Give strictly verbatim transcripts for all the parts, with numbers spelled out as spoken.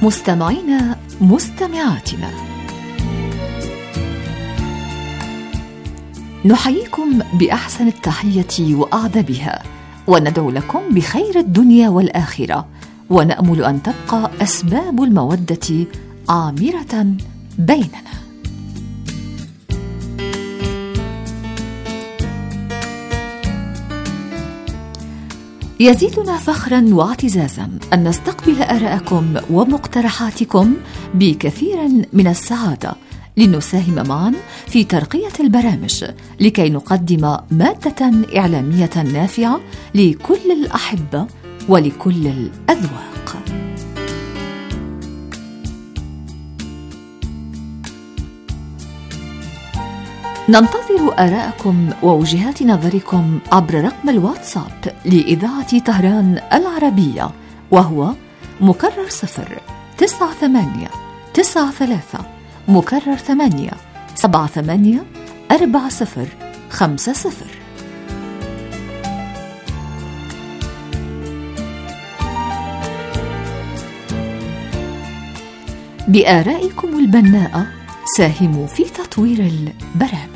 مستمعينا مستمعاتنا، نحييكم بأحسن التحية وأعذبها، وندعو لكم بخير الدنيا والآخرة، ونأمل أن تبقى أسباب المودة عامرة بيننا. يزيدنا فخرا واعتزازا أن نستقبل آراءكم ومقترحاتكم بكثير من السعادة، لنساهم معا في ترقية البرامج لكي نقدم مادة إعلامية نافعة لكل الأحبة ولكل الأذواق. ننتظر آراءكم ووجهات نظركم عبر رقم الواتساب لإذاعة طهران العربية، وهو مكرر صفر تسعة ثمانية تسعة ثلاثة مكرر ثمانية سبعة ثمانية أربعة صفر خمسة صفر. بآرائكم البناءة ساهموا في تطوير البرامج.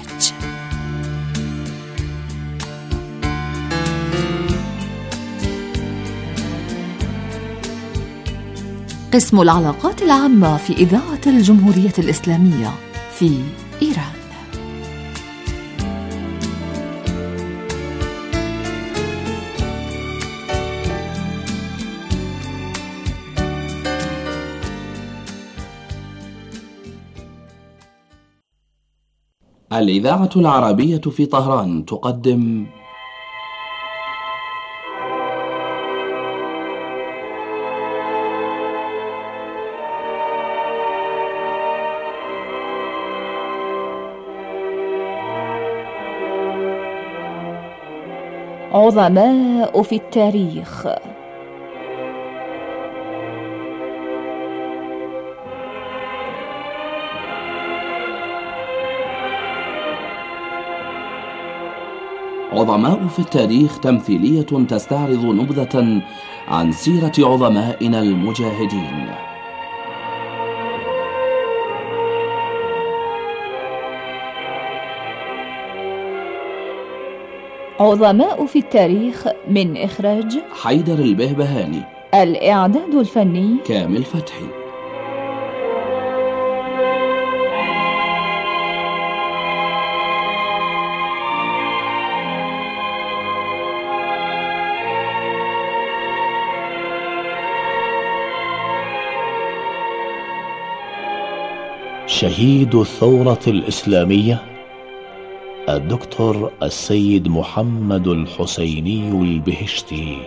قسم العلاقات العامة في إذاعة الجمهورية الإسلامية في إيران. الإذاعة العربية في طهران تقدم عظماء في التاريخ. عظماء في التاريخ تمثيلية تستعرض نبذة عن سيرة عظمائنا المجاهدين. عظماء في التاريخ من إخراج حيدر البهبهاني، الإعداد الفني كامل فتحي. شهيد الثورة الإسلامية الدكتور السيد محمد الحسيني البهشتي.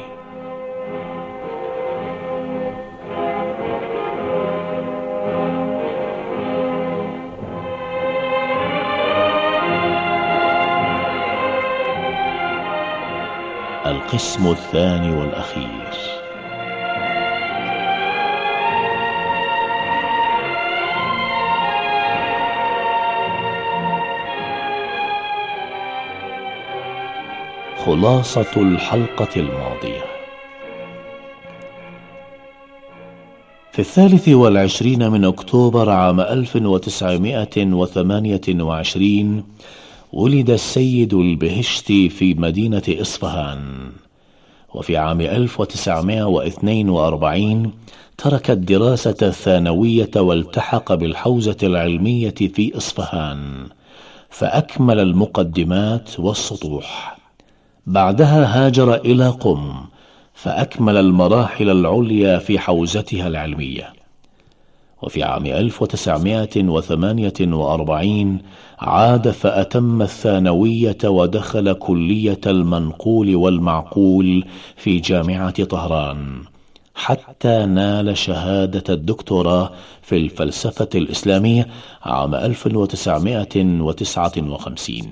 القسم الثاني والأخير. خلاصة الحلقة الماضية. في الثالث والعشرين من أكتوبر عام ألف وتسعمائة وثمانية وعشرين ولد السيد البهشتي في مدينة إصفهان، وفي عام ألف وتسعمائة واثنين وأربعين ترك الدراسة الثانوية والتحق بالحوزة العلمية في إصفهان، فأكمل المقدمات والسطوح. بعدها هاجر إلى قم فأكمل المراحل العليا في حوزتها العلمية. وفي عام ألف وتسعمائة وثمانية وأربعين عاد فأتم الثانوية ودخل كلية المنقول والمعقول في جامعة طهران، حتى نال شهادة الدكتوراه في الفلسفة الإسلامية عام ألف وتسعمائة وتسعة وخمسين.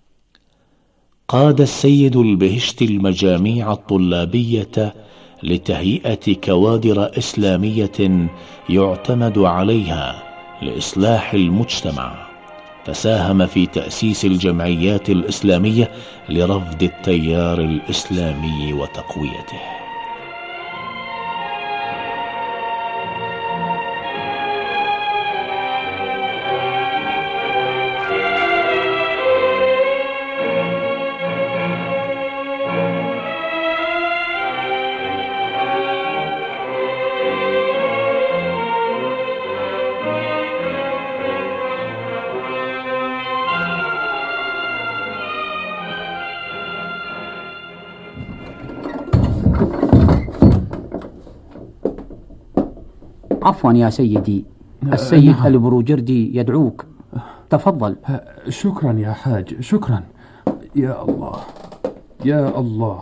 قاد السيد البهشتي المجاميع الطلابية لتهيئة كوادر إسلامية يعتمد عليها لإصلاح المجتمع، فساهم في تأسيس الجمعيات الإسلامية لرفض التيار الإسلامي وتقويته. عفوا يا سيدي، السيد نعم. البروجردي يدعوك، تفضل. شكرا يا حاج، شكرا. يا الله يا الله.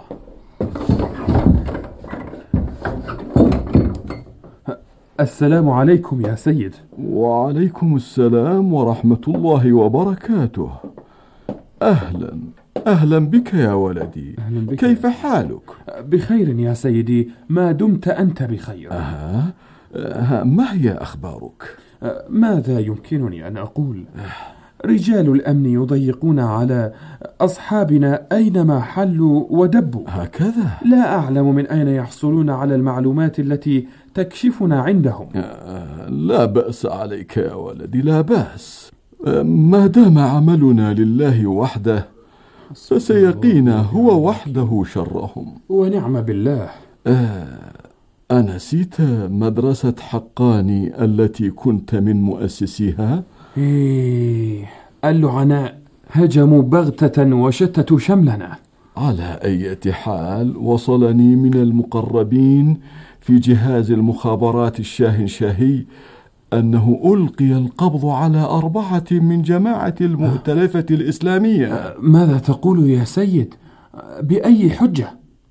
السلام عليكم يا سيد. وعليكم السلام ورحمة الله وبركاته. أهلا أهلا بك يا ولدي. أهلا بك. كيف حالك؟ بخير يا سيدي، ما دمت أنت بخير. أه. أه. ما هي أخبارك؟ ماذا يمكنني أن أقول؟ رجال الأمن يضيقون على أصحابنا أينما حلوا ودبوا. هكذا؟ لا أعلم من أين يحصلون على المعلومات التي تكشفنا عندهم. أه لا بأس عليك يا ولدي، لا بأس. أه ما دام عملنا لله وحده فسيقينا هو وحده شرهم. ونعم بالله. أه أنسيت مدرسة حقاني التي كنت من مؤسسيها؟ إيه، اللعناء هجموا بغتة وشتتوا شملنا. على أي حال وصلني من المقربين في جهاز المخابرات الشاهنشاهي أنه ألقي القبض على أربعة من جماعة المؤتلفة الإسلامية. ماذا تقول يا سيد؟ بأي حجة؟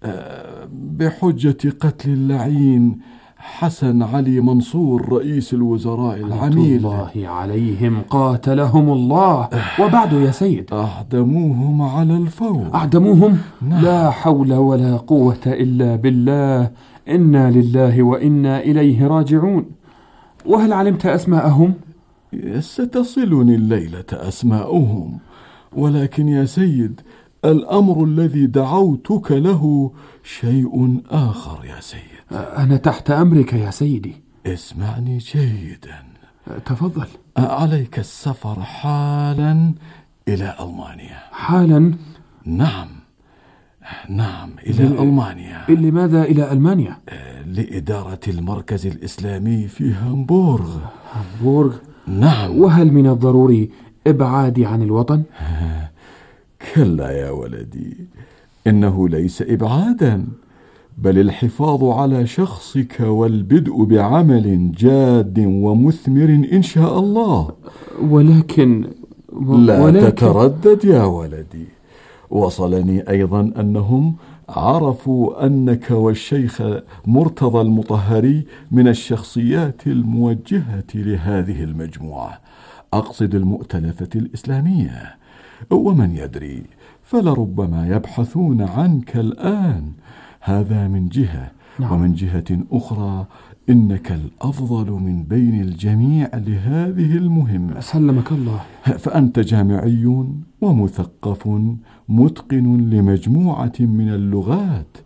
بحجة قتل اللعين حسن علي منصور رئيس الوزراء العميل الله عليهم قاتلهم الله. وبعد يا سيد؟ أعدموهم على الفور. أعدموهم؟ نعم. لا حول ولا قوة إلا بالله، إنا لله وإنا إليه راجعون. وهل علمت أسماءهم؟ ستصلني الليلة أسماءهم، ولكن يا سيد الأمر الذي دعوتك له شيء آخر يا سيد. أنا تحت أمرك يا سيدي. اسمعني جيدا. تفضل. عليك السفر حالا إلى ألمانيا. حالا؟ نعم نعم إلى ل... ألمانيا. لماذا إلى ألمانيا؟ لإدارة المركز الإسلامي في هامبورغ. هامبورغ؟ نعم. وهل من الضروري إبعادي عن الوطن؟ كلا يا ولدي، إنه ليس إبعادا، بل الحفاظ على شخصك والبدء بعمل جاد ومثمر إن شاء الله. ولكن و... لا ولكن... تتردد يا ولدي. وصلني أيضا أنهم عرفوا أنك والشيخ مرتضى المطهري من الشخصيات الموجهة لهذه المجموعة، أقصد المؤتلفة الإسلامية، ومن يدري فلربما يبحثون عنك الآن. هذا من جهة. نعم. ومن جهة أخرى إنك الأفضل من بين الجميع لهذه المهمة. سلمك الله. فأنت جامعي ومثقف متقن لمجموعة من اللغات،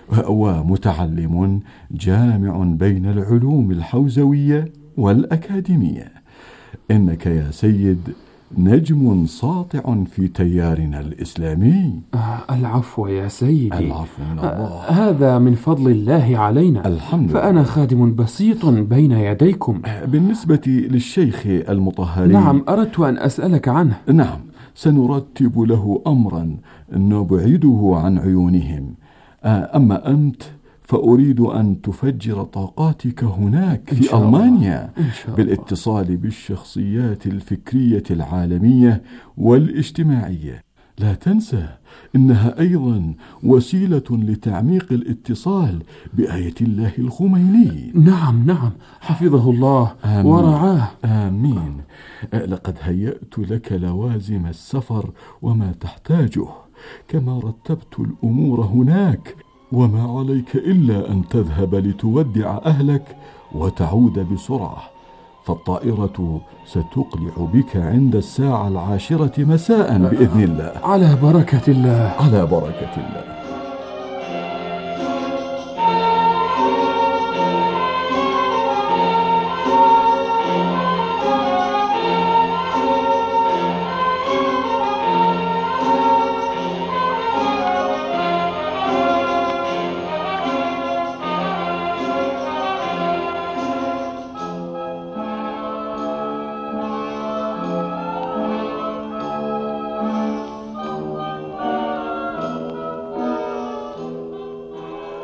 ومتعلم جامع بين العلوم الحوزوية والأكاديمية. إنك يا سيد نجم ساطع في تيارنا الإسلامي. آه العفو يا سيدي. العفو من الله. آه هذا من فضل الله علينا. الحمد لله. فأنا خادم بسيط بين يديكم. بالنسبة للشيخ المطهري، نعم، أردت أن أسألك عنه. نعم، سنرتب له أمرا نبعده عن عيونهم. آه أما أنت فأريد أن تفجر طاقاتك هناك في ألمانيا بالاتصال بالشخصيات الفكرية العالمية والاجتماعية. لا تنسى إنها أيضا وسيلة لتعميق الاتصال بآية الله الخميني. نعم نعم، حفظه الله آمين. ورعاه. آمين. لقد هيأت لك لوازم السفر وما تحتاجه، كما رتبت الأمور هناك، وما عليك إلا أن تذهب لتودع أهلك وتعود بسرعة، فالطائرة ستقلع بك عند الساعة العاشرة مساء بإذن الله. على بركة الله. على بركة الله.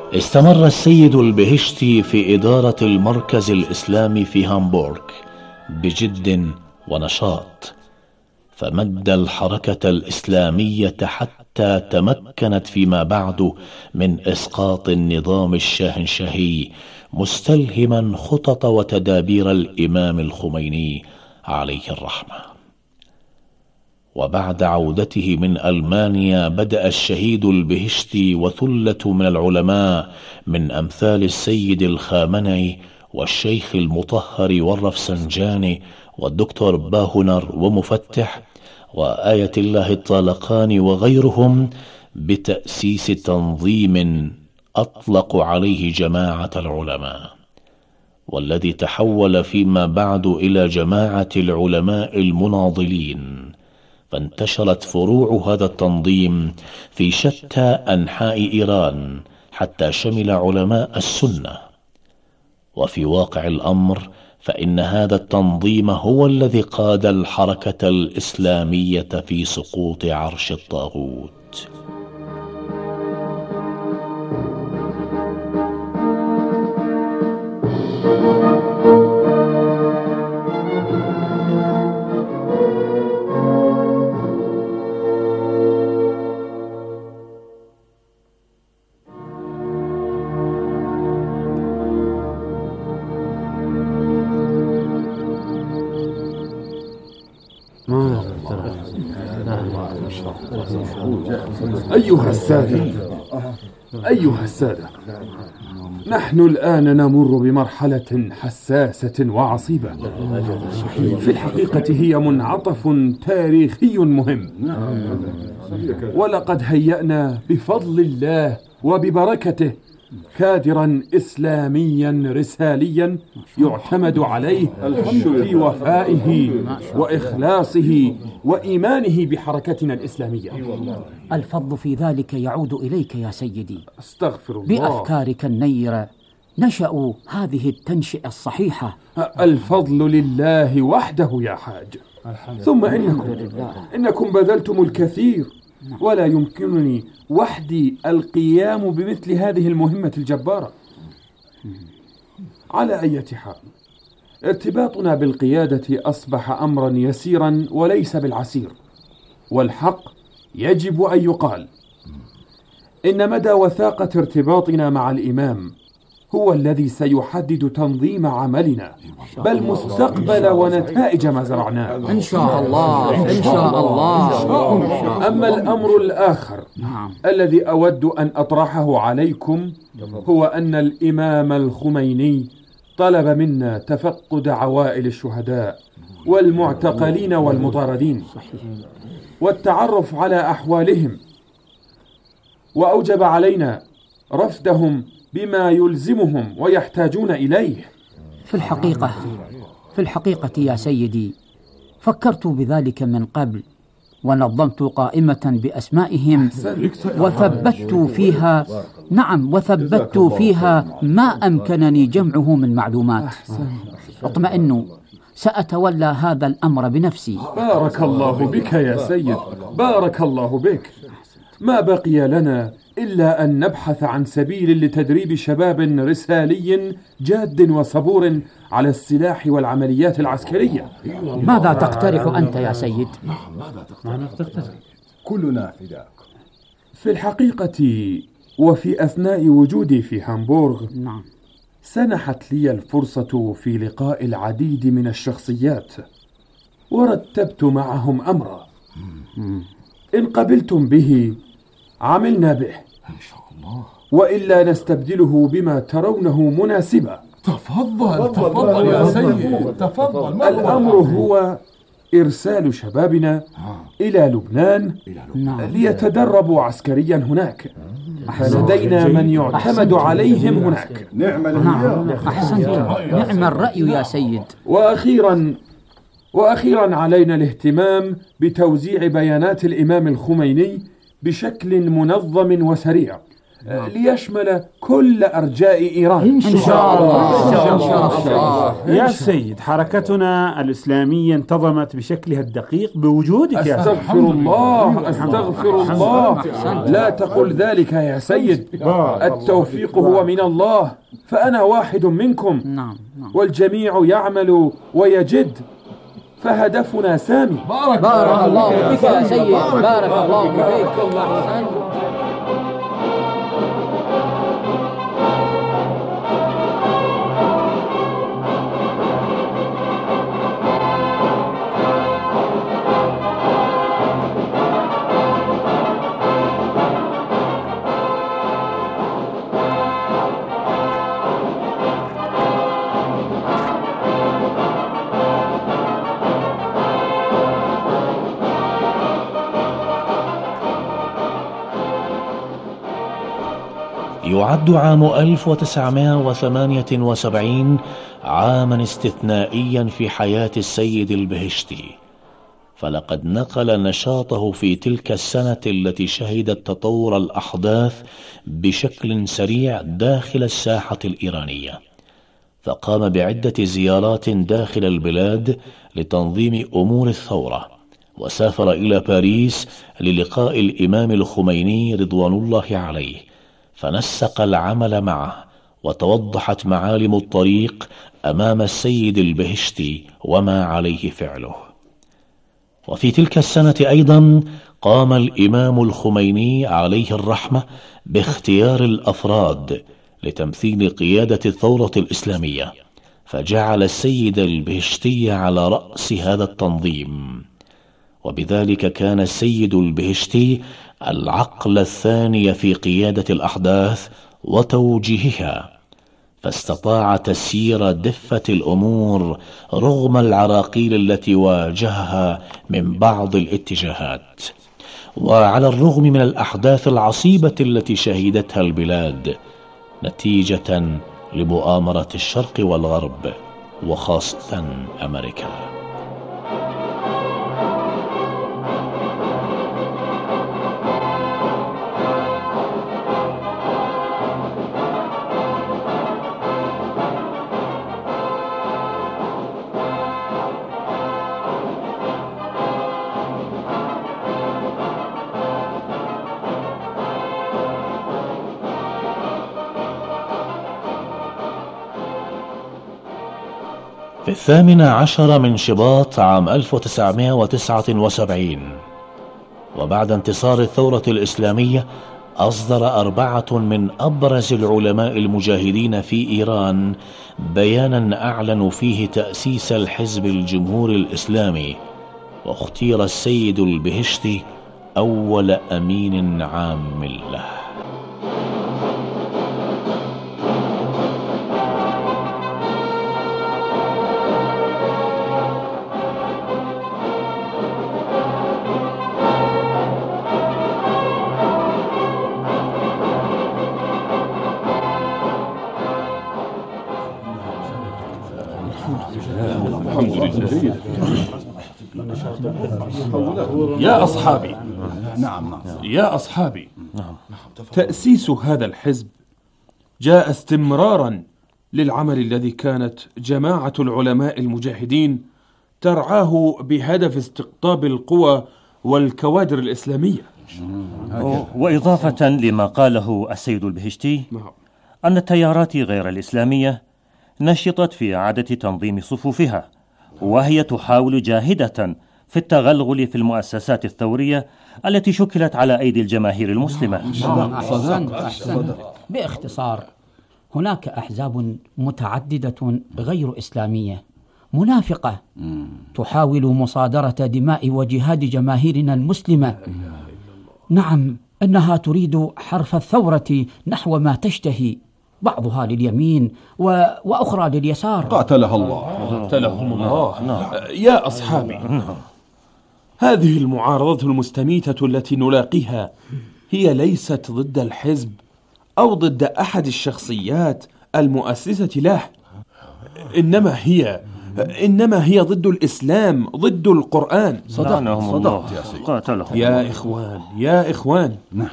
استمر السيد البهشتي في إدارة المركز الإسلامي في هامبورغ بجد ونشاط، فمد الحركة الإسلامية حتى تمكنت فيما بعد من إسقاط النظام الشاهنشاهي، مستلهما خطط وتدابير الإمام الخميني عليه الرحمة. وبعد عودته من ألمانيا بدأ الشهيد البهشتي وثلة من العلماء من أمثال السيد الخامنئي والشيخ المطهر والرفسنجاني والدكتور باهنر ومفتح وآية الله الطالقاني وغيرهم بتأسيس تنظيم أطلقوا عليه جماعة العلماء، والذي تحول فيما بعد إلى جماعة العلماء المناضلين، فانتشرت فروع هذا التنظيم في شتى أنحاء إيران حتى شمل علماء السنة. وفي واقع الأمر فإن هذا التنظيم هو الذي قاد الحركة الإسلامية في سقوط عرش الطاغوت. أيها السادة أيها السادة نحن الآن نمر بمرحلة حساسة وعصيبة، في الحقيقة هي منعطف تاريخي مهم، ولقد هيأنا بفضل الله وببركته كادرا إسلاميا رساليا يعتمد عليه في وفائه وإخلاصه وإيمانه بحركتنا الإسلامية. الفضل في ذلك يعود إليك يا سيدي. استغفر الله. بأفكارك النيرة نشأوا هذه التنشئة الصحيحة. الفضل لله وحده يا حاج، ثم إنكم إنكم بذلتم الكثير، ولا يمكنني وحدي القيام بمثل هذه المهمة الجبارة. على أي حال، ارتباطنا بالقيادة أصبح أمرا يسيرا وليس بالعسير، والحق يجب أن يقال إن مدى وثاقة ارتباطنا مع الإمام هو الذي سيحدد تنظيم عملنا، بل مستقبل ونتائج ما زرعناه إن شاء الله. إن شاء الله. أما الأمر الآخر الذي أود أن أطرحه عليكم هو أن الإمام الخميني طلب منا تفقد عوائل الشهداء والمعتقلين والمطاردين والتعرف على أحوالهم، وأوجب علينا رفدهم بما يلزمهم ويحتاجون إليه. في الحقيقة في الحقيقة يا سيدي فكرت بذلك من قبل، ونظمت قائمة بأسمائهم وثبت فيها نعم وثبت فيها ما أمكنني جمعه من معلومات. اطمئنوا، سأتولى هذا الأمر بنفسي. بارك الله بك يا سيد، بارك الله بك. ما بقي لنا إلا أن نبحث عن سبيل لتدريب شباب رسالي جاد وصبور على السلاح والعمليات العسكرية. ماذا تقترح أنت يا سيد؟ ماذا تقترح؟ كلنا فداك. في الحقيقة وفي أثناء وجودي في هامبورغ نعم. سنحت لي الفرصة في لقاء العديد من الشخصيات، ورتبت معهم أمرا إن قبلتم به عملنا به، إن شاء الله، وإلا نستبدله بما ترونه مناسبا. تفضل تفضل يا سيد، تفضل. الأمر هو إرسال شبابنا إلى لبنان ليتدربوا عسكريا هناك، فلدينا من يعتمد عليهم هناك. نعم نعم أحسنت، نعم الرأي يا سيد. وأخيرا وأخيرا علينا الاهتمام بتوزيع بيانات الإمام الخميني بشكل منظم وسريع، ليشمل كل أرجاء إيران إن شاء الله. إن شاء الله. يا سيد، حركتنا الإسلامية انتظمت بشكلها الدقيق بوجودك. أستغفر الله أستغفر الله. لا تقل ذلك يا سيد، التوفيق هو من الله، فأنا واحد منكم والجميع يعمل ويجد، فهدفنا سامي. بارك, بارك الله بك يا سيد. بارك الله بك. يعد عام ألف وتسعمائة وثمانية وسبعين عاما استثنائيا في حياة السيد البهشتي، فلقد نقل نشاطه في تلك السنة التي شهدت تطور الأحداث بشكل سريع داخل الساحة الإيرانية، فقام بعدة زيارات داخل البلاد لتنظيم أمور الثورة، وسافر إلى باريس للقاء الإمام الخميني رضوان الله عليه، فنسق العمل معه، وتوضحت معالم الطريق أمام السيد البهشتي وما عليه فعله. وفي تلك السنة أيضا قام الإمام الخميني عليه الرحمة باختيار الأفراد لتمثيل قيادة الثورة الإسلامية، فجعل السيد البهشتي على رأس هذا التنظيم، وبذلك كان السيد البهشتي العقل الثاني في قيادة الأحداث وتوجيهها، فاستطاع تسيير دفة الأمور رغم العراقيل التي واجهها من بعض الاتجاهات، وعلى الرغم من الأحداث العصيبة التي شهدتها البلاد نتيجة لمؤامرة الشرق والغرب وخاصة أمريكا. في الثامن عشر من شباط عام ألف وتسعمائة وتسعة وسبعين، وبعد انتصار الثورة الإسلامية، أصدر أربعة من أبرز العلماء المجاهدين في إيران بيانا أعلنوا فيه تأسيس الحزب الجمهوري الإسلامي، واختير السيد البهشتي أول أمين عام له. يا أصحابي نعم يا أصحابي تأسيس هذا الحزب جاء استمرارا للعمل الذي كانت جماعة العلماء المجاهدين ترعاه بهدف استقطاب القوى والكوادر الإسلامية. وإضافة لما قاله السيد البهشتي أن التيارات غير الإسلامية نشطت في إعادة تنظيم صفوفها، وهي تحاول جاهدة في التغلغل في المؤسسات الثورية التي شكلت على أيدي الجماهير المسلمة. أحسنت أحسنت. باختصار، هناك أحزاب متعددة غير إسلامية منافقة تحاول مصادرة دماء وجهاد جماهيرنا المسلمة. نعم، إنها تريد حرف الثورة نحو ما تشتهي، بعضها لليمين و... وأخرى لليسار. قاتلها الله. قاتلهم الله. يا أصحابي، هذه المعارضة المستميتة التي نلاقيها هي ليست ضد الحزب أو ضد أحد الشخصيات المؤسسة له، إنما هي إنما هي ضد الإسلام، ضد القرآن. صدقت صدقت يا سيدي. قاتلهم يا إخوان يا إخوان نعم.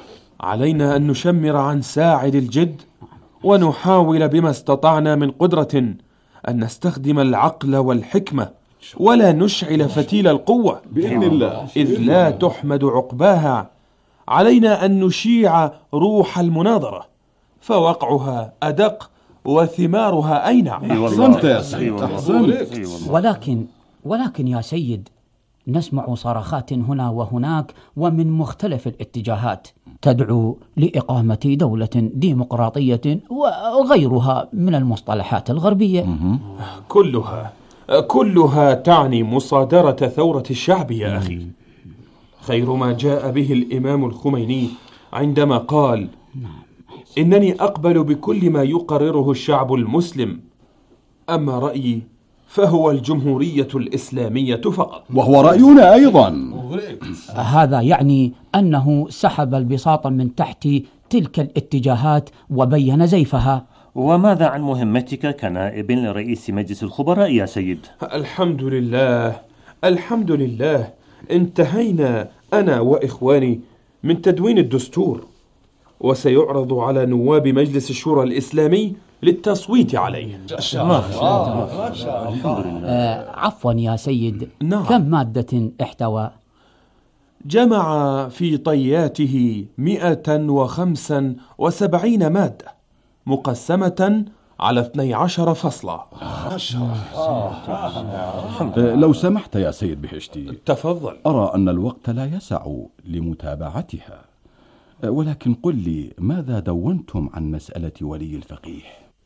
علينا أن نشمر عن ساعد الجد، ونحاول بما استطعنا من قدرة أن نستخدم العقل والحكمة، ولا نشعل فتيل القوة بإذن الله، إذ لا تحمد عقباها. علينا أن نشيع روح المناظرة، فوقعها أدق وثمارها أينع. أحسنت يا سيد، أحسنت. ولكن ولكن يا سيد، نسمع صرخات هنا وهناك ومن مختلف الاتجاهات تدعو لإقامة دولة ديمقراطية وغيرها من المصطلحات الغربية. كلها كلها تعني مصادرة ثورة الشعب يا أخي. خير ما جاء به الإمام الخميني عندما قال: إنني أقبل بكل ما يقرره الشعب المسلم، أما رأيي فهو الجمهورية الإسلامية فقط. وهو رأينا أيضا. هذا يعني أنه سحب البساط من تحت تلك الاتجاهات وبين زيفها. وماذا عن مهمتك كنائب لرئيس مجلس الخبراء يا سيد؟ الحمد لله الحمد لله، انتهينا أنا وإخواني من تدوين الدستور، وسيعرض على نواب مجلس الشورى الإسلامي للتصويت عليه. ما شاء الله. الحمد لله. آه عفوا يا سيد، نعم. كم مادة احتوى؟ جمع في طياته مئة وخمسا وسبعين مادة مقسمة على اثني عشر فصلا. لو سمحت يا سيد بهشتي، تفضل. أرى أن الوقت لا يسع لمتابعتها، ولكن قل لي، ماذا دونتم عن مسألة ولي الفقيه؟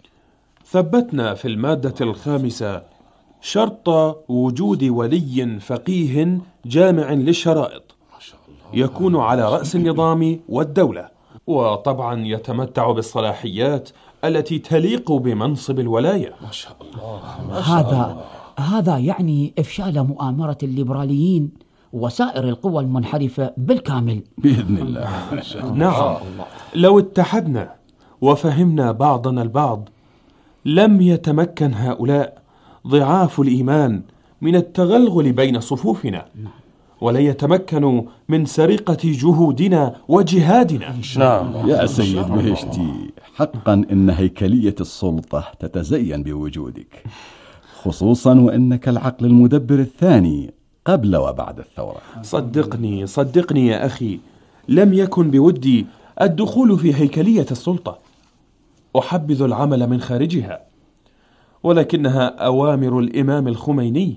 ثبتنا في المادة الخامسة شرط وجود ولي فقيه جامع للشرائط يكون على رأس النظام والدولة، وطبعا يتمتع بالصلاحيات التي تليق بمنصب الولاية. ما شاء الله. هذا هذا يعني إفشال مؤامرة الليبراليين وسائر القوى المنحرفة بالكامل بإذن الله. نعم، لو اتحدنا وفهمنا بعضنا البعض لم يتمكن هؤلاء ضعاف الإيمان من التغلغل بين صفوفنا، ولا يتمكنوا من سرقة جهودنا وجهادنا. نعم يا سيد بهشتي، حقا إن هيكلية السلطة تتزين بوجودك، خصوصا وإنك العقل المدبر الثاني قبل وبعد الثورة. صدقني صدقني يا أخي، لم يكن بودي الدخول في هيكلية السلطة، أحبذ العمل من خارجها، ولكنها أوامر الإمام الخميني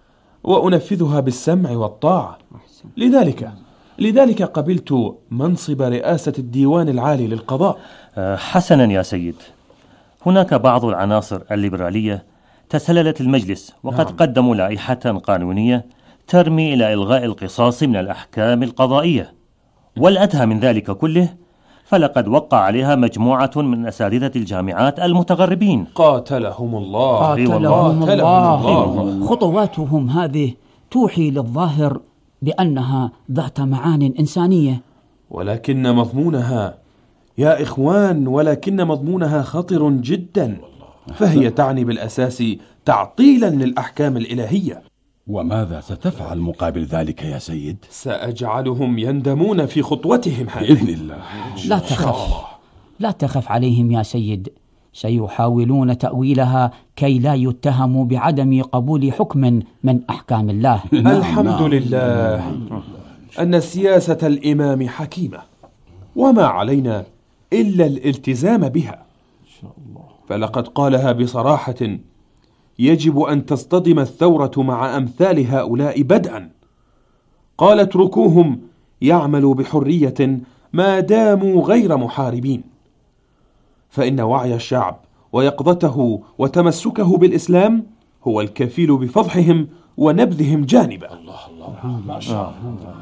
وأنفذها بالسمع والطاعة. لذلك لذلك قبلت منصب رئاسة الديوان العالي للقضاء. حسنا يا سيد، هناك بعض العناصر الليبرالية تسللت المجلس، وقد نعم. قدموا لائحة قانونية ترمي إلى إلغاء القصاص من الأحكام القضائية، والأدهى من ذلك كله فلقد وقع عليها مجموعة من أساتذة الجامعات المتغربين. قاتلهم الله قاتلهم الله, الله. الله. خطواتهم هذه توحي للظاهر بأنها ذات معان إنسانية، ولكن مضمونها يا إخوان ولكن مضمونها خطر جدا، فهي تعني بالأساس تعطيلا للأحكام الإلهية. وماذا ستفعل مقابل ذلك يا سيد؟ سأجعلهم يندمون في خطوتهم هذه بإذن الله. لا تخف لا تخف عليهم يا سيد، سيحاولون تأويلها كي لا يتهموا بعدم قبول حكم من أحكام الله. الحمد لله أن سياسة الإمام حكيمة، وما علينا إلا الالتزام بها، فلقد قالها بصراحة: يجب أن تصطدم الثورة مع أمثال هؤلاء بدءا. قال: اتركوهم يعملوا بحرية ما داموا غير محاربين، فإن وعي الشعب ويقظته وتمسكه بالإسلام هو الكفيل بفضحهم ونبذهم جانبا. الله الله ما شاء الله.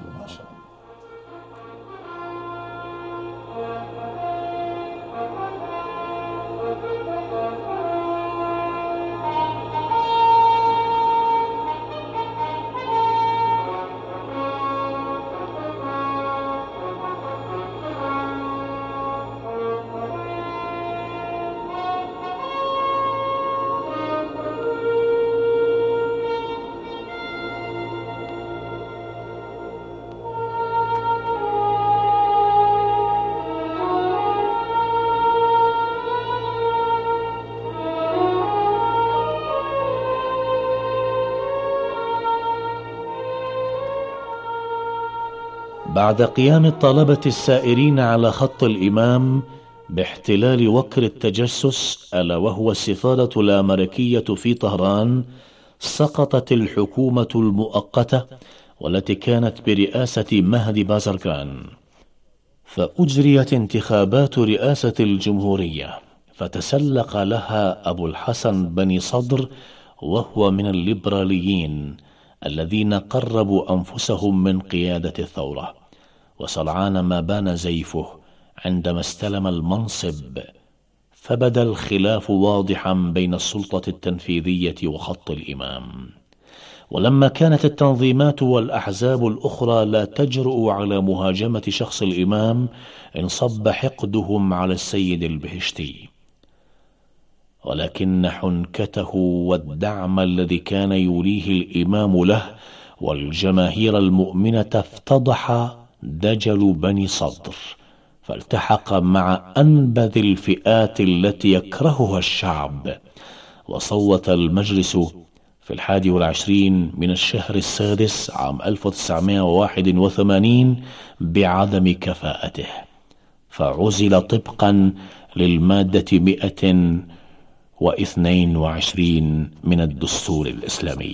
بعد قيام الطلبة السائرين على خط الإمام باحتلال وكر التجسس، ألا وهو السفارة الأمريكية في طهران، سقطت الحكومة المؤقتة والتي كانت برئاسة مهدي بازركان، فأجريت انتخابات رئاسة الجمهورية، فتسلق لها أبو الحسن بني صدر، وهو من الليبراليين الذين قربوا أنفسهم من قيادة الثورة، وسرعان ما بان زيفه عندما استلم المنصب، فبدا الخلاف واضحا بين السلطة التنفيذية وخط الإمام. ولما كانت التنظيمات والأحزاب الأخرى لا تجرؤ على مهاجمة شخص الإمام، انصب حقدهم على السيد البهشتي، ولكن حنكته والدعم الذي كان يوليه الإمام له والجماهير المؤمنة افتضح دجل بني صدر، فالتحق مع أنبذ الفئات التي يكرهها الشعب، وصوت المجلس في الحادي والعشرين من الشهر السادس عام ألف وتسعمائة وواحد وثمانين بعدم كفاءته، فعزل طبقا للمادة مئة واثنين وعشرين من الدستور الإسلامي.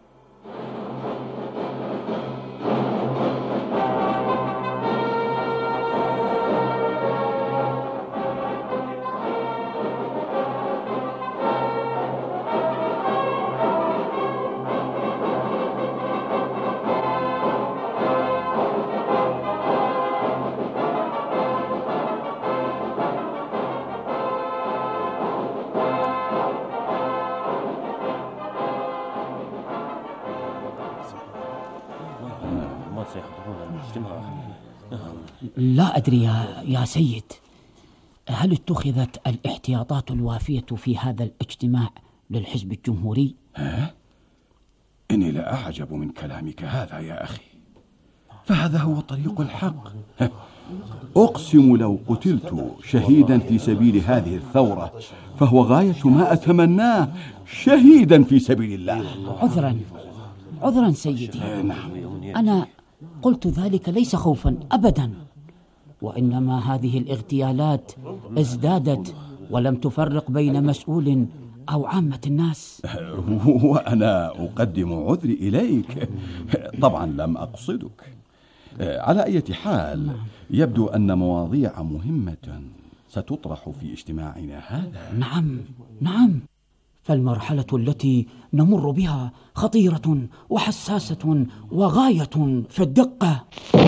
لا أدري يا, يا سيد، هل اتخذت الاحتياطات الوافية في هذا الاجتماع للحزب الجمهوري؟ ها؟ إني لا أعجب من كلامك هذا يا أخي، فهذا هو طريق الحق. أقسم لو قتلت شهيدا في سبيل هذه الثورة فهو غاية ما أتمناه، شهيدا في سبيل الله. عذرا عذرا سيدي، أنا قلت ذلك ليس خوفا أبدا، وإنما هذه الاغتيالات ازدادت ولم تفرق بين مسؤول أو عامة الناس. وأنا أقدم عذري إليك، طبعا لم أقصدك. على أي حال يبدو أن مواضيع مهمة ستطرح في اجتماعنا هذا. نعم نعم، فالمرحلة التي نمر بها خطيرة وحساسة وغاية في الدقة.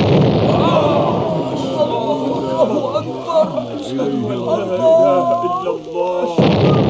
الله أكبر، لا إله إلا الله.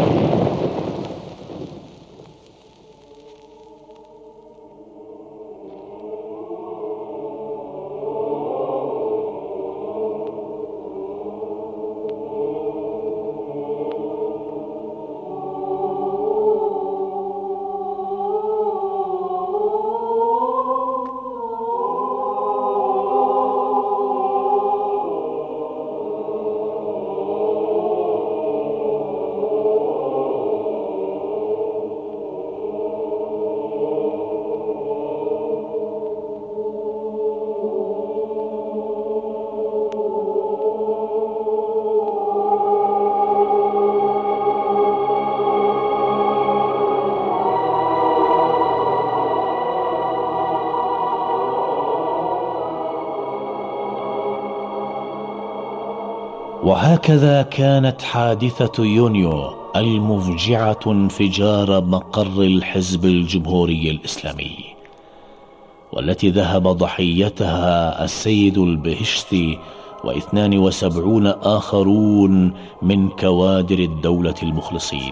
وهكذا كانت حادثة يونيو المفجعة انفجار مقر الحزب الجمهوري الإسلامي، والتي ذهب ضحيتها السيد البهشتي واثنان وسبعون آخرون من كوادر الدولة المخلصين.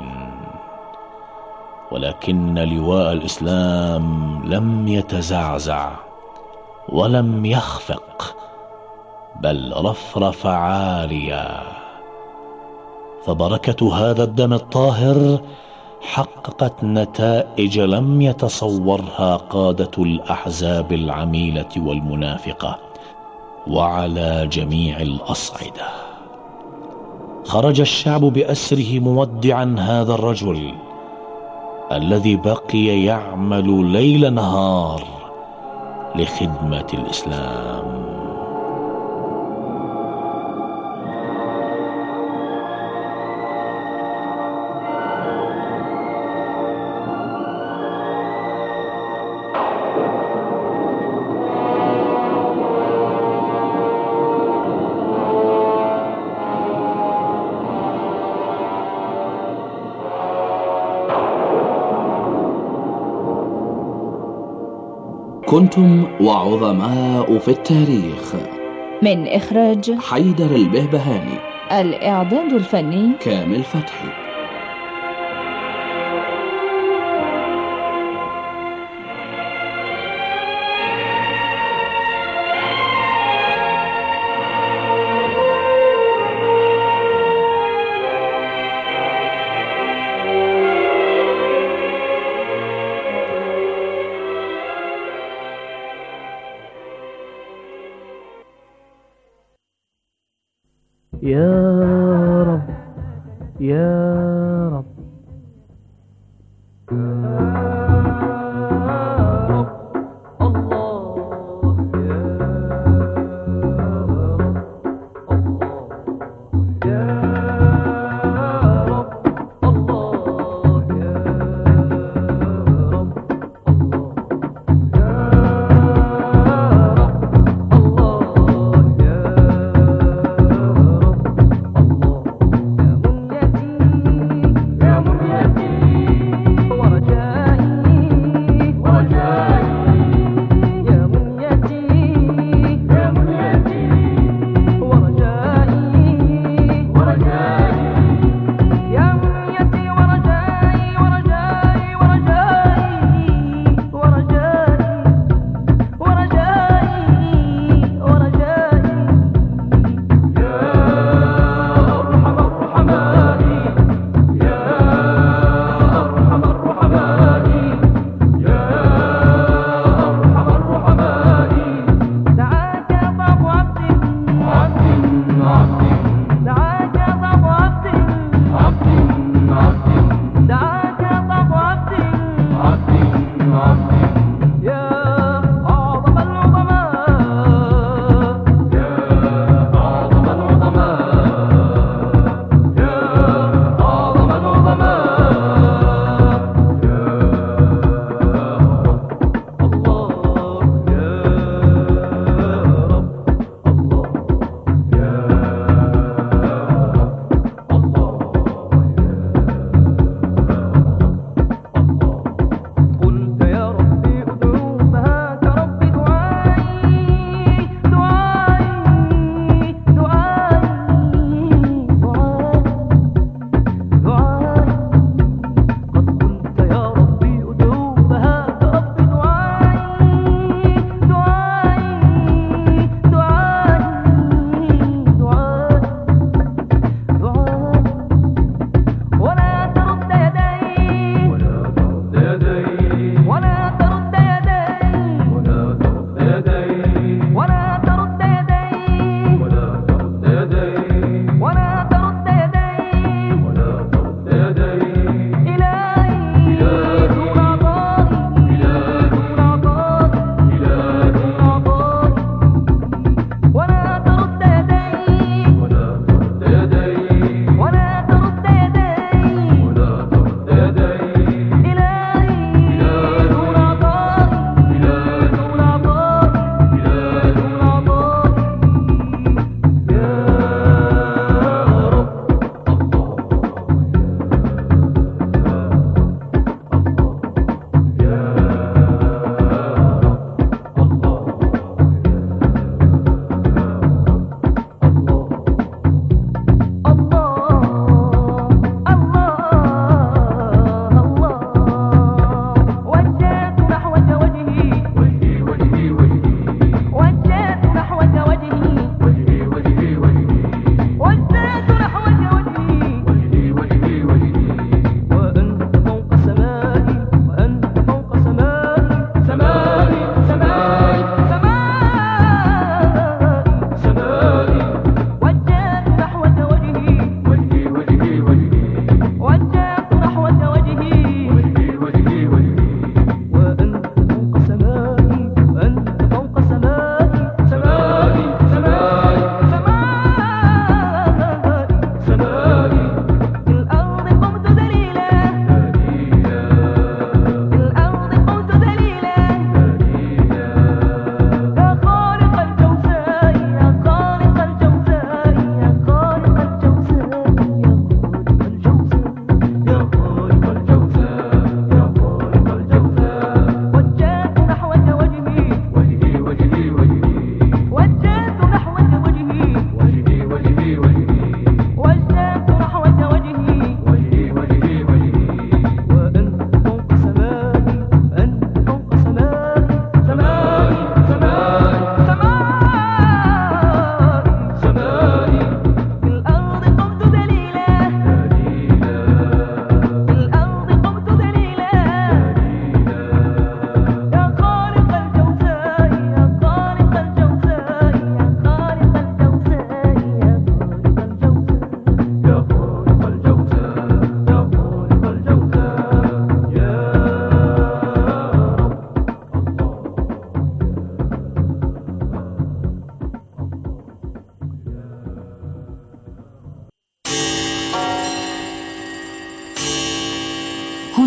ولكن لواء الإسلام لم يتزعزع ولم يخفق، بل رفرف عاليا، فبركة هذا الدم الطاهر حققت نتائج لم يتصورها قادة الأحزاب العميلة والمنافقة وعلى جميع الأصعدة. خرج الشعب بأسره مودعا هذا الرجل الذي بقي يعمل ليل نهار لخدمة الإسلام. كنتم وعظماء في التاريخ، من إخراج حيدر البهبهاني، الإعداد الفني كامل فتحي. يا رب يا رب ورجاء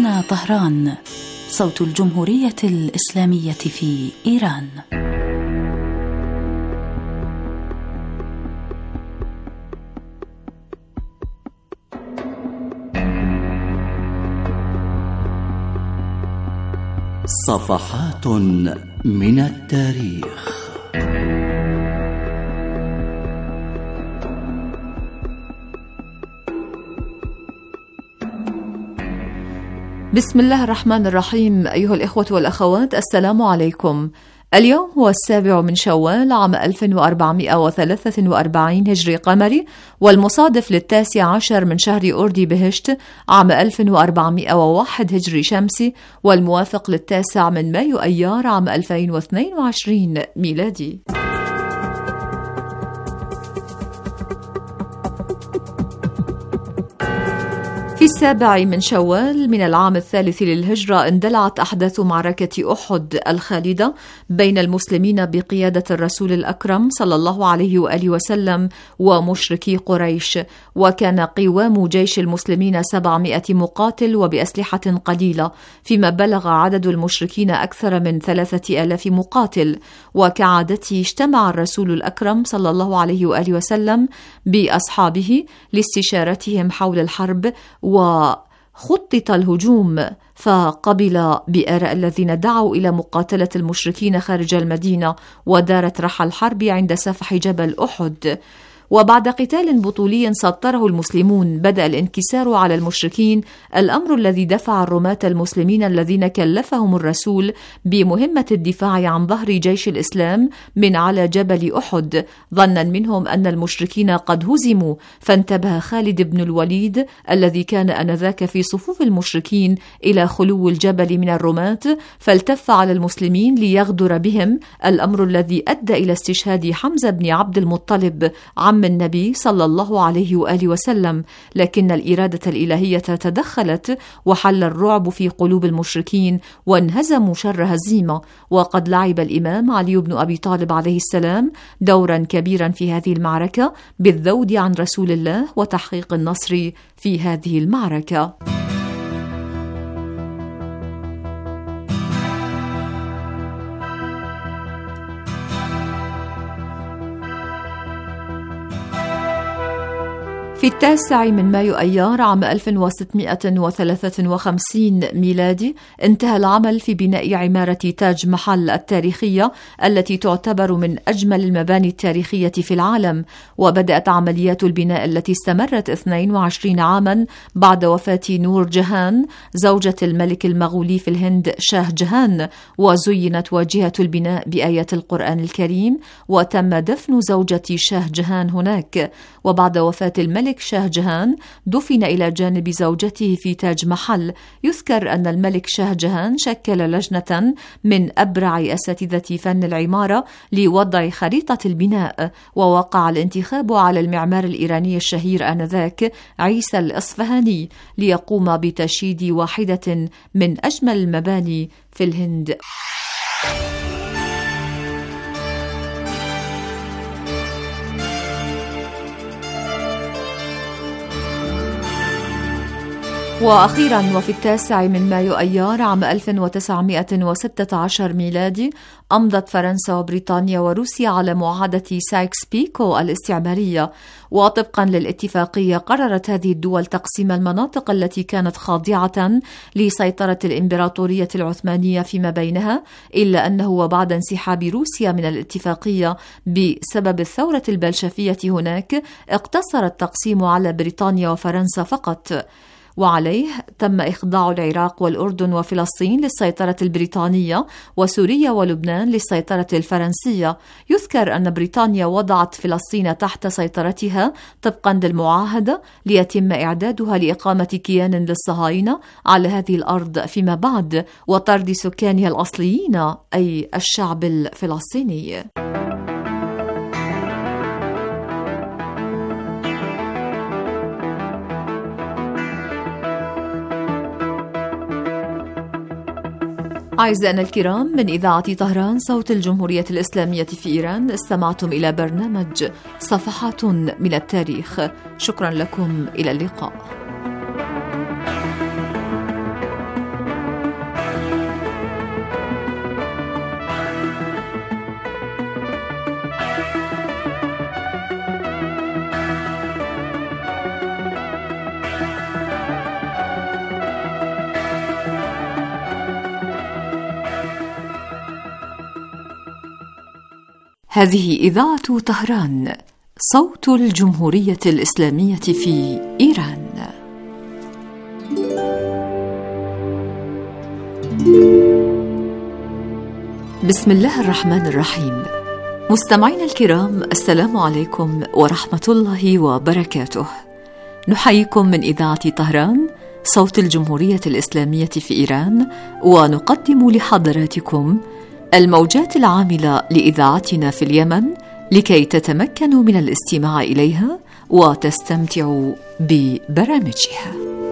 هنا طهران، صوت الجمهورية الإسلامية في إيران. صفحات من التاريخ. بسم الله الرحمن الرحيم. أيها الإخوة والأخوات، السلام عليكم. اليوم هو السابع من شوال عام ألف وأربعمائة وثلاثة وأربعين هجري قمري، والمصادف للتاسع عشر من شهر أوردي بهشت عام ألف وأربعمائة وواحد هجري شمسي، والموافق للتاسع من مايو أيار عام ألفين واثنين وعشرين ميلادي. في السابع من شوال من العام الثالث للهجرة اندلعت أحداث معركة أحد الخالدة بين المسلمين بقيادة الرسول الأكرم صلى الله عليه وآله وسلم ومشركي قريش، وكان قوام جيش المسلمين سبعمائة مقاتل وبأسلحة قليلة، فيما بلغ عدد المشركين أكثر من ثلاثة آلاف مقاتل. وكعادته اجتمع الرسول الأكرم صلى الله عليه وآله وسلم بأصحابه لاستشارتهم حول الحرب، وخطط الهجوم، فقبل بآراء الذين دعوا إلى مقاتلة المشركين خارج المدينة، ودارت رحى الحرب عند سفح جبل أحد. وبعد قتال بطولي سطره المسلمون بدأ الانكسار على المشركين، الأمر الذي دفع الرماة المسلمين الذين كلفهم الرسول بمهمة الدفاع عن ظهر جيش الإسلام من على جبل أحد، ظنا منهم أن المشركين قد هزموا. فانتبه خالد بن الوليد الذي كان آنذاك في صفوف المشركين إلى خلو الجبل من الرماة، فالتف على المسلمين ليغدر بهم، الأمر الذي أدى إلى استشهاد حمزة بن عبد المطلب عم النبي صلى الله عليه وآله وسلم. لكن الإرادة الإلهية تدخلت وحل الرعب في قلوب المشركين، وانهزموا شر هزيمة. وقد لعب الإمام علي بن أبي طالب عليه السلام دورا كبيرا في هذه المعركة بالذود عن رسول الله وتحقيق النصر في هذه المعركة. في التاسع من مايو أيار عام ألف وستمائة وثلاثة وخمسين ميلادي انتهى العمل في بناء عمارة تاج محل التاريخية التي تعتبر من أجمل المباني التاريخية في العالم. وبدأت عمليات البناء التي استمرت اثنين وعشرين عاما بعد وفاة نور جهان زوجة الملك المغولي في الهند شاه جهان، وزينت واجهة البناء بآيات القرآن الكريم، وتم دفن زوجة شاه جهان هناك. وبعد وفاة الملك شاه جهان دفن إلى جانب زوجته في تاج محل. يذكر أن الملك شاه جهان شكل لجنة من أبرع أساتذة فن العمارة لوضع خريطة البناء، ووقع الانتخاب على المعمار الإيراني الشهير آنذاك عيسى الإصفهاني ليقوم بتشييد واحدة من أجمل المباني في الهند. وأخيرا وفي التاسع من مايو أيار عام ألف وتسعمائة وستة عشر ميلادي أمضت فرنسا وبريطانيا وروسيا على معاهدة سايكس بيكو الاستعمارية. وطبقا للاتفاقية قررت هذه الدول تقسيم المناطق التي كانت خاضعة لسيطرة الإمبراطورية العثمانية فيما بينها، إلا أنه وبعد انسحاب روسيا من الاتفاقية بسبب الثورة البلشفية هناك اقتصر التقسيم على بريطانيا وفرنسا فقط. وعليه تم إخضاع العراق والأردن وفلسطين للسيطرة البريطانية، وسوريا ولبنان للسيطرة الفرنسية. يذكر أن بريطانيا وضعت فلسطين تحت سيطرتها طبقا للمعاهدة ليتم إعدادها لإقامة كيان للصهاينة على هذه الأرض فيما بعد، وطرد سكانها الأصليين أي الشعب الفلسطيني. أعزائنا الكرام، من إذاعة طهران صوت الجمهورية الإسلامية في إيران استمعتم إلى برنامج صفحات من التاريخ. شكرا لكم، إلى اللقاء. هذه إذاعة طهران، صوت الجمهورية الإسلامية في إيران. بسم الله الرحمن الرحيم. مستمعينا الكرام، السلام عليكم ورحمة الله وبركاته. نحييكم من إذاعة طهران، صوت الجمهورية الإسلامية في إيران، ونقدم لحضراتكم الموجات العاملة لإذاعتنا في اليمن لكي تتمكنوا من الاستماع إليها وتستمتعوا ببرامجها.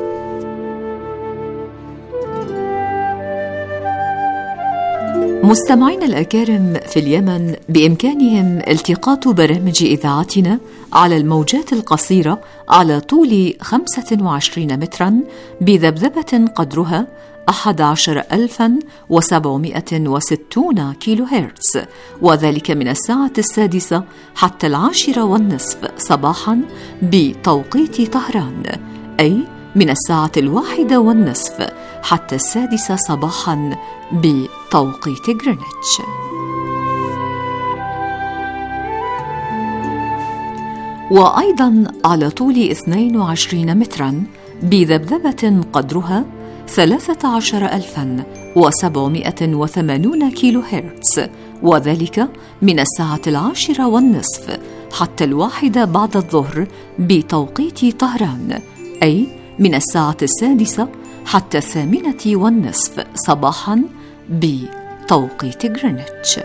مستمعينا الأكارم في اليمن، بإمكانهم التقاط برامج إذاعتنا على الموجات القصيرة على طول خمسة وعشرين مترا بذبذبة قدرها أحد عشر ألفا وسبعمائة وستون كيلو هرتز، وذلك من الساعة السادسة حتى العاشرة والنصف صباحا بتوقيت طهران، أي من الساعة الواحدة والنصف حتى السادسة صباحا بتوقيت غرينتش. وأيضا على طول اثنين وعشرين مترا بذبذبة قدرها ثلاثة عشر ألفا وسبعمائة وثمانون كيلو هرتز، وذلك من الساعة العاشرة والنصف حتى الواحدة بعد الظهر بتوقيت طهران، أي من الساعة السادسة حتى الثامنة والنصف صباحا بتوقيت غرينتش.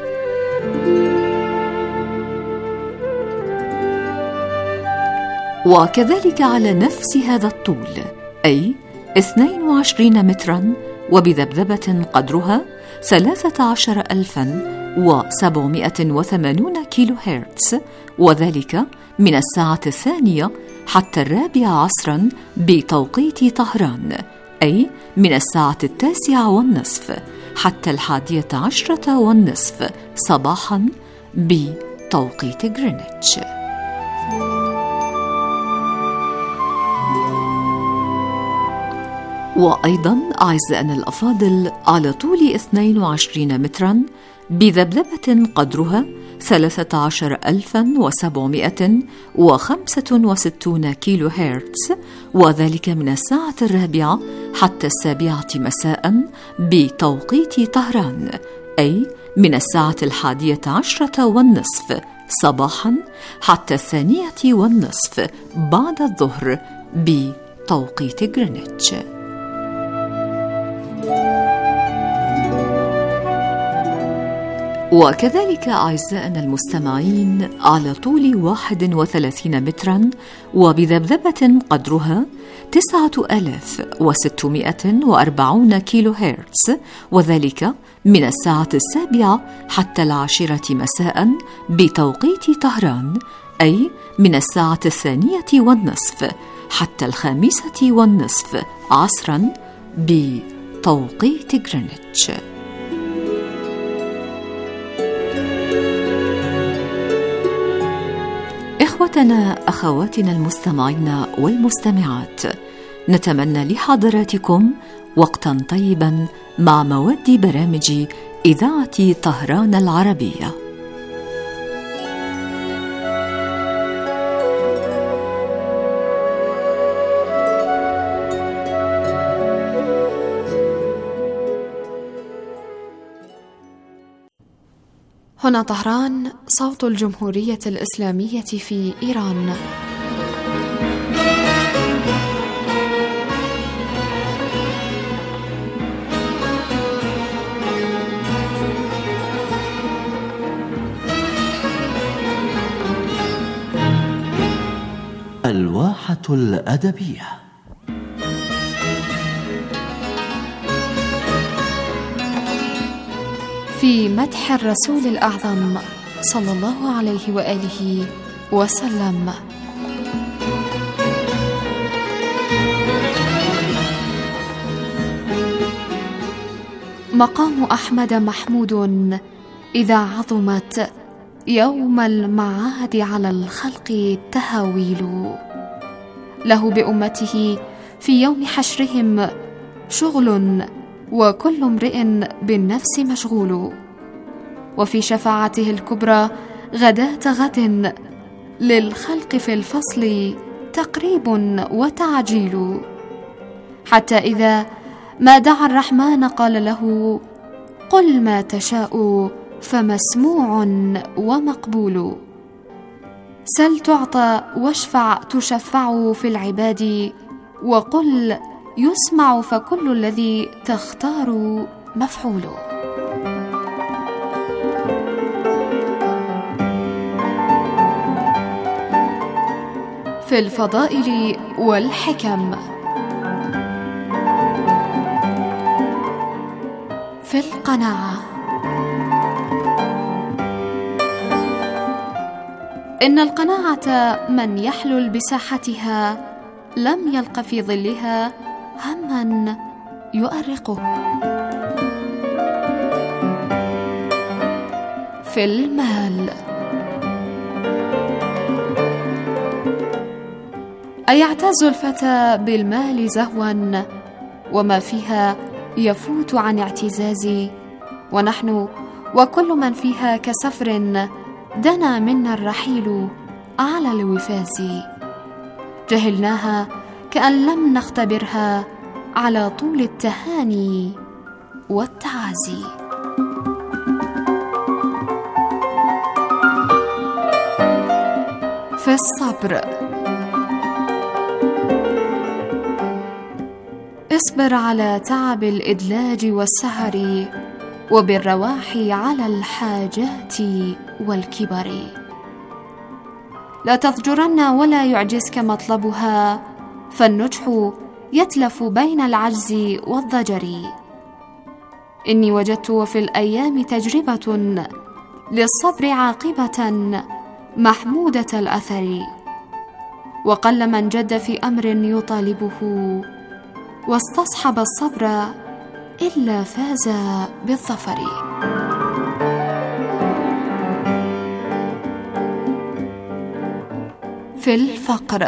وكذلك على نفس هذا الطول، أي اثنين وعشرين مترا وبذبذبة قدرها ثلاثة عشر ألفا وسبعمائة وثمانون كيلو هرتز، وذلك من الساعة الثانية حتى الرابعة عصرا بتوقيت طهران، أي من الساعة التاسعة والنصف حتى الحادية عشرة والنصف صباحا بتوقيت غرينتش. وأيضا أعزائنا الأفاضل على طول اثنين وعشرين مترا بذبذبة قدرها ثلاثة عشر ألفا وسبعمائة وخمسة وستون كيلو هرتز، وذلك من الساعة الرابعة حتى السابعة مساء بتوقيت طهران، أي من الساعة الحادية عشرة والنصف صباحا حتى الثانية والنصف بعد الظهر بتوقيت غرينتش. وكذلك أعزائنا المستمعين على طول واحد وثلاثين مترا وبذبذبة قدرها تسعة آلاف وستمائة وأربعون كيلو هرتز، وذلك من الساعة السابعة حتى العاشرة مساء بتوقيت طهران، أي من الساعة الثانية والنصف حتى الخامسة والنصف عصرا بتوقيت غرينتش. إخوتنا أخواتنا المستمعين والمستمعات، نتمنى لحضراتكم وقتا طيبا مع مواد برامج إذاعة طهران العربية. هنا طهران، صوت الجمهورية الإسلامية في إيران. الواحة الأدبية. في مدح الرسول الأعظم صلى الله عليه وآله وسلم. مقام أحمد محمود إذا عظمت يوم المعاد على الخلق تهاويل، له بأمته في يوم حشرهم شغل وكل امرئ بالنفس مشغول، وفي شفاعته الكبرى غداة غد للخلق في الفصل تقريب وتعجيل، حتى إذا ما دعا الرحمن قال له: قل ما تشاء فمسموع ومقبول. سل تعطى واشفع تشفع في العباد، وقل يسمع فكل الذي تختار مفعول. في الفضائل والحكم. في القناعة. إن القناعة من يحلل بساحتها لم يلق في ظلها هما يؤرقه. في المال. أيعتز الفتى بالمال زهوا، وما فيها يفوت عن اعتزازي، ونحن وكل من فيها كسفر دنا منا الرحيل على الوفاز. جهلناها كأن لم نختبرها على طول التهاني والتعازي. في الصبر. اصبر على تعب الإدلاج والسهر، وبالرواح على الحاجات والكبر. لا تضجرن ولا يعجزك مطلبها، فالنجح يتلف بين العجز والضجر. إني وجدت وفي الأيام تجربة للصبر عاقبة محمودة الأثر، وقل من جد في أمر يطالبه واستصحب الصبر إلا فاز بالظفر. في الفقر.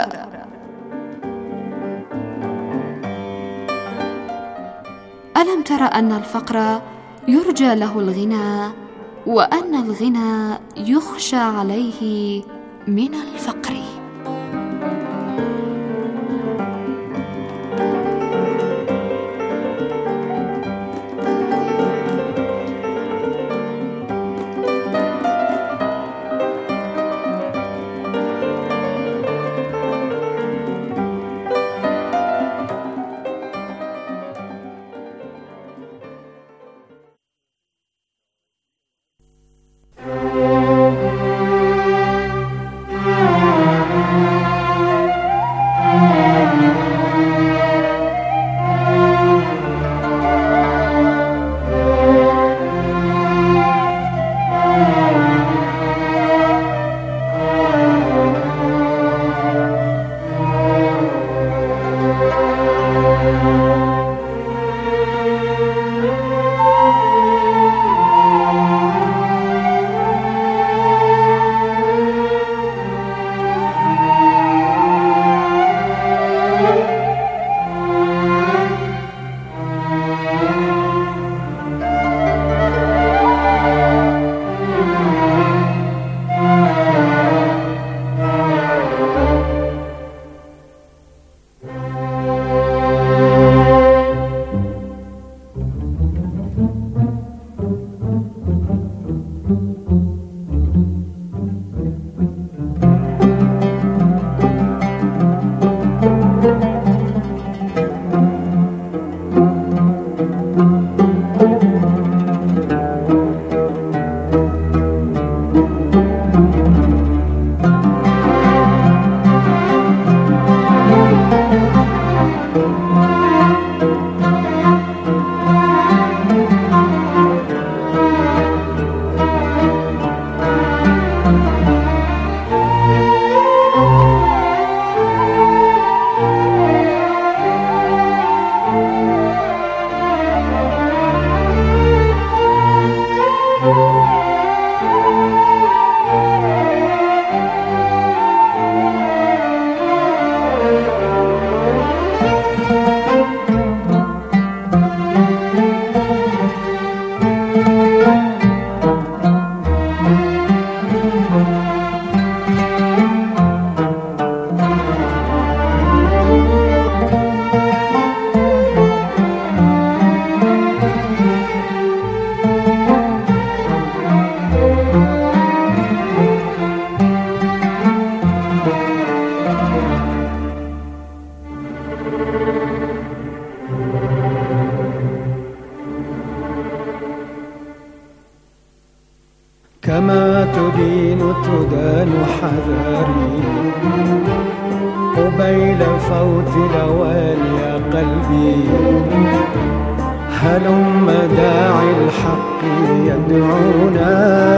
ألم تر أن الفقر يرجى له الغنى، وأن الغنى يخشى عليه من الفقر؟ تدين تدان حذاري قبيل فوت لوالي قلبي هلم داعي الحق يدعونا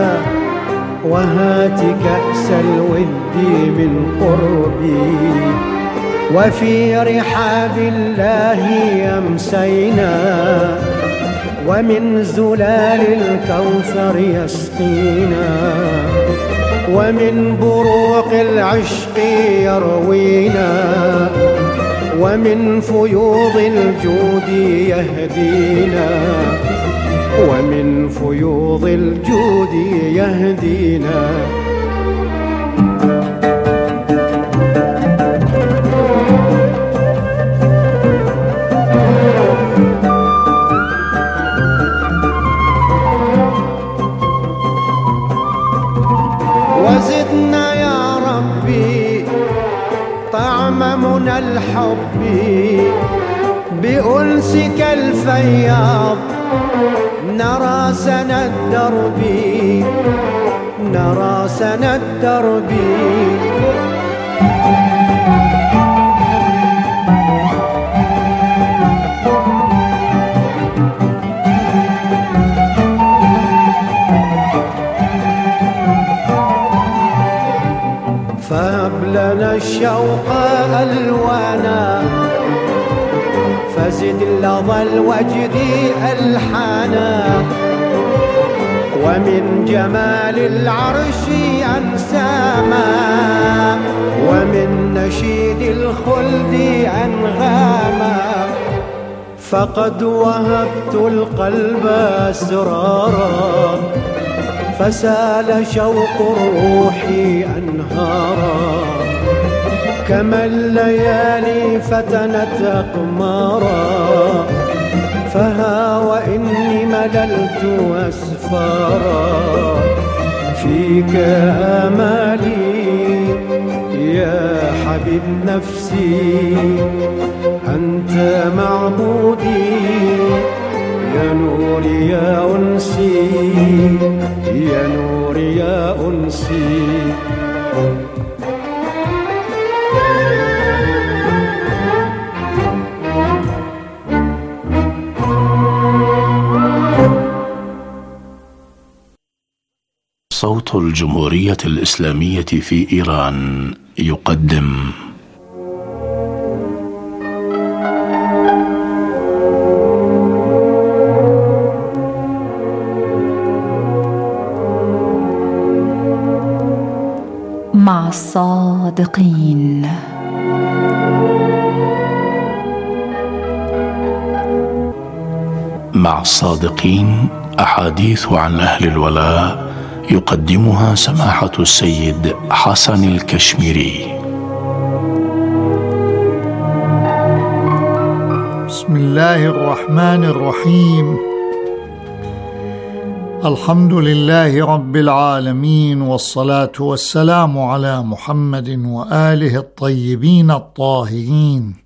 وهات كأس الود من قربي وفي رحاب الله أمسينا ومن زلال الكوثر يسقينا ومن بروق العشق يروينا ومن فيوض الجود يهدينا ومن فيوض الجود يهدينا وزدنا يا ربي طعم منى الحب بأنسك الفياض نرى سنا الدرب نرى سنا الدرب فهب لنا الشوق ألوانا فزد لظى الوجد ألحانا ومن جمال العرش أنساما ومن نشيد الخلد أنغاما فقد وهبت القلب أسرارا فسال شوق الروح أنهارا كما الليالي فتنت أقمارا فها وإني مللت أسفارا فيك آمالي يا حبيب نفسي أنت معبودي يا نوري يا أنسي يا نوري يا أنسي صوت الجمهورية الإسلامية في إيران يقدم مع الصادقين. مع الصادقين أحاديث عن أهل الولاء يقدمها سماحة السيد حسن الكشميري. بسم الله الرحمن الرحيم. الحمد لله رب العالمين والصلاة والسلام على محمد وآله الطيبين الطاهرين.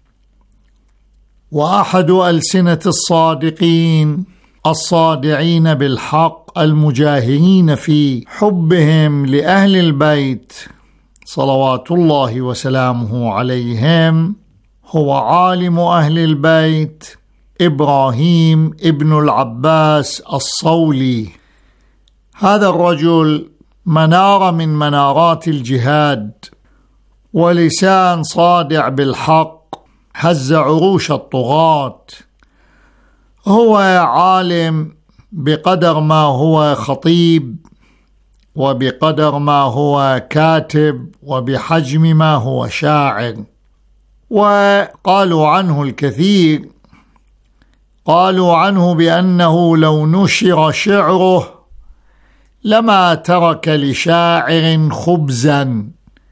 وأحد ألسنة الصادقين الصادعين بالحق المجاهرين في حبهم لأهل البيت صلوات الله وسلامه عليهم هو عالم أهل البيت إبراهيم ابن العباس الصولي. هذا الرجل منارة من منارات الجهاد ولسان صادع بالحق هز عروش الطغاة. هو عالم بقدر ما هو خطيب وبقدر ما هو كاتب وبحجم ما هو شاعر. وقالوا عنه الكثير، قالوا عنه بأنه لو نشر شعره لما ترك لشاعر خبزا،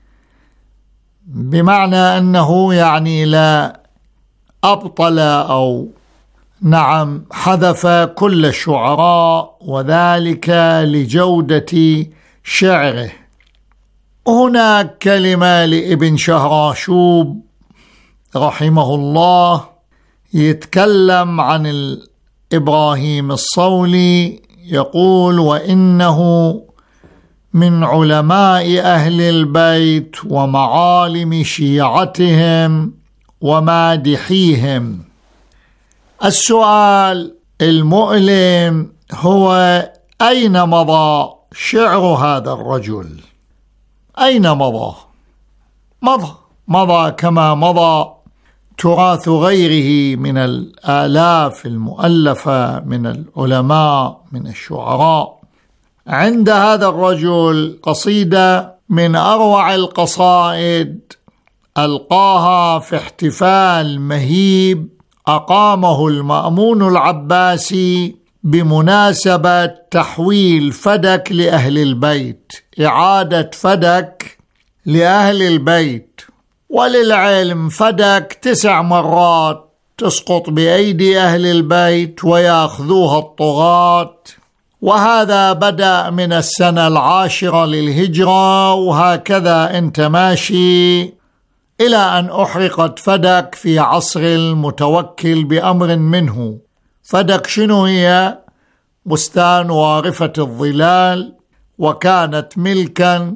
بمعنى أنه يعني لا أبطل أو نعم حذف كل الشعراء، وذلك لجودة شعره. هناك كلمة لابن شهراشوب رحمه الله يتكلم عن إبراهيم الصولي، يقول: وإنه من علماء أهل البيت ومعالم شيعتهم ومادحيهم. السؤال المؤلم هو: أين مضى شعر هذا الرجل؟ أين مضى؟ مضى مضى كما مضى تراث غيره من الآلاف المؤلفة من العلماء من الشعراء. عند هذا الرجل قصيدة من أروع القصائد ألقاها في احتفال مهيب أقامه المأمون العباسي بمناسبة تحويل فدك لأهل البيت، إعادة فدك لأهل البيت. وللعلم فدك تسع مرات تسقط بأيدي أهل البيت ويأخذوها الطغاة، وهذا بدأ من السنة العاشرة للهجرة، وهكذا انت ماشي إلى أن أحرقت فدك في عصر المتوكل بأمر منه. فدك شنو هي؟ بستان وارفة الظلال، وكانت ملكا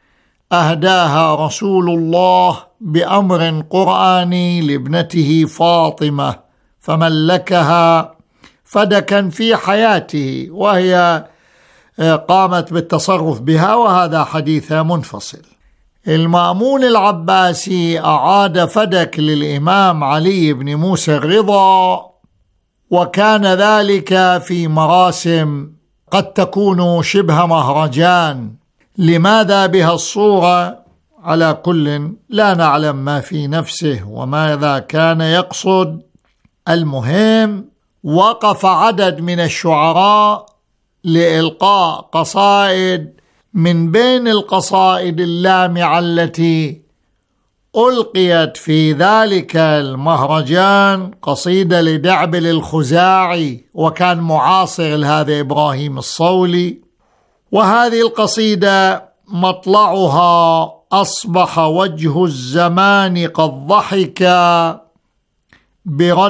أهداها رسول الله بأمر قرآني لابنته فاطمة، فملكها فدكا في حياته، وهي قامت بالتصرف بها، وهذا حديث منفصل. المأمون العباسي أعاد فدك للإمام علي بن موسى الرضا، وكان ذلك في مراسم قد تكون شبه مهرجان. لماذا بها الصورة؟ على كل لا نعلم ما في نفسه وماذا كان يقصد. المهم وقف عدد من الشعراء لإلقاء قصائد. من بين القصائد اللامعة التي ألقيت في ذلك المهرجان قصيدة لدعبل الخزاعي، وكان معاصر لهذا إبراهيم الصولي. وهذه القصيدة مطلعها: أصبح وجه الزمان قد ضحك برد